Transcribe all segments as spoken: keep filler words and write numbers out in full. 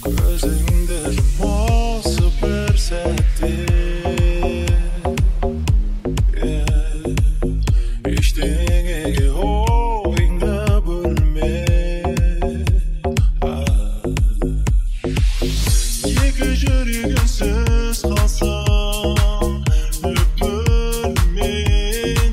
Gözünde mosu bir sette Eşteğe oyunda bölme Yeki jürgünsüz kalsam Öpülmen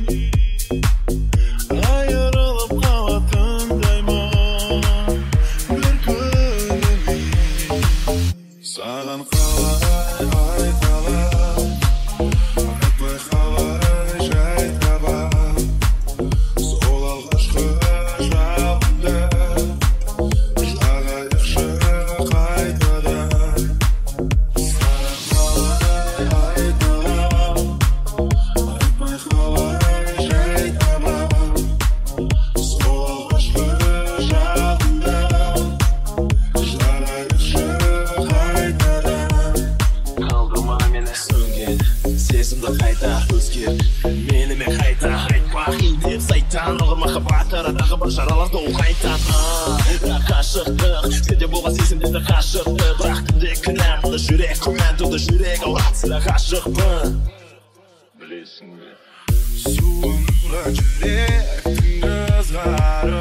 Ayrılıp kalatın dayman Bir gülümün Sağan kalay ay kalay Айтпай қалай жай табам Сол алғашқы жалында Жылағайықшы қайтадан Саған қалай айталам Айтпай қалай жай табам Сол алғашқы жалында Жылағайықшы қайтадан Қалдырма мені сөнген Сезімді қайта өзгер Менімен қайта айтпа деп сайтан Ұғыр махаббат арадағы бір жараларды ол қайтан Қашықтық сенде болған сезімдерді қашықтық Бірақ түнде кінәм Мұнда жүрек күмән туды жүрек ауырады сірә ғашықпын Білесің бе Суынған жүректің ызғары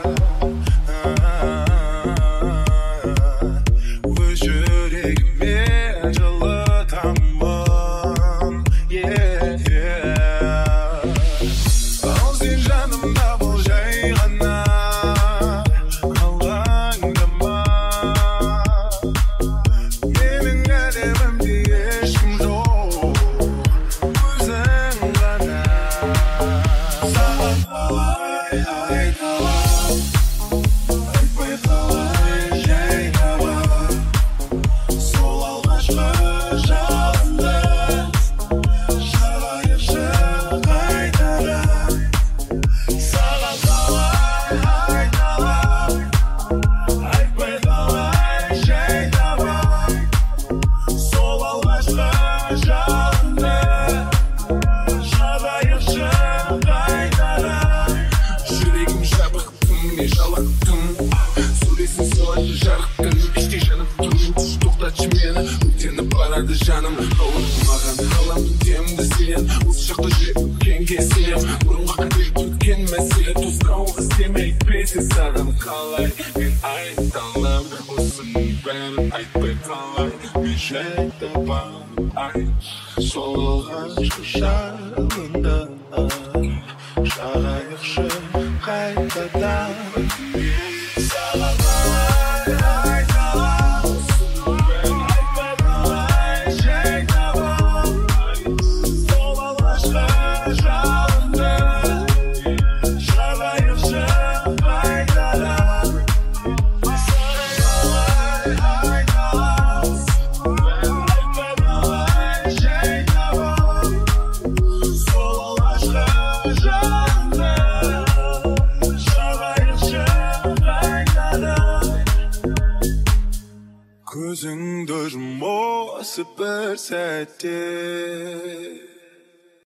Өз жүрегіме жылытамын Ал сен жанымда бол жай ғана Алаңдама Менің әлемімде ешкім жоқ Өзің ғана Саған қалай айталам Айтпай қалай жай табам Сол алғашқы жалында Жарайықшы қайтадан Саған қалай айталам Айтпай қалай жай табам Сол алғашқы жалында Жарайықшы қайтадан Жүрегім жабықтым, мен жалықтым Суресін солай жарық күн Іштей жанып тұрмын, тоқтатшы мені Өртеніп барады жаным Ауыр маған қалам демді сен Осы шақта жүрек өткенге сенем Бұрынғы қателік өткен мәселе Тосқауыл іздемей песе саған қалай Мен айталам Осының бәрін айтпай қалай Мен жай табам Ай, сол алғашқы жалында Жарайықшы қайтадан Саған қалай айталам Айтпай қалай жай табам Сол алғашқы жалында Жарайықшы қайтадан Саған қалай айталам Айтпай қалай жай табам Сол алғашқы жалында Жарайықшы қайтадан Көзіңді жұм осы бір сәтте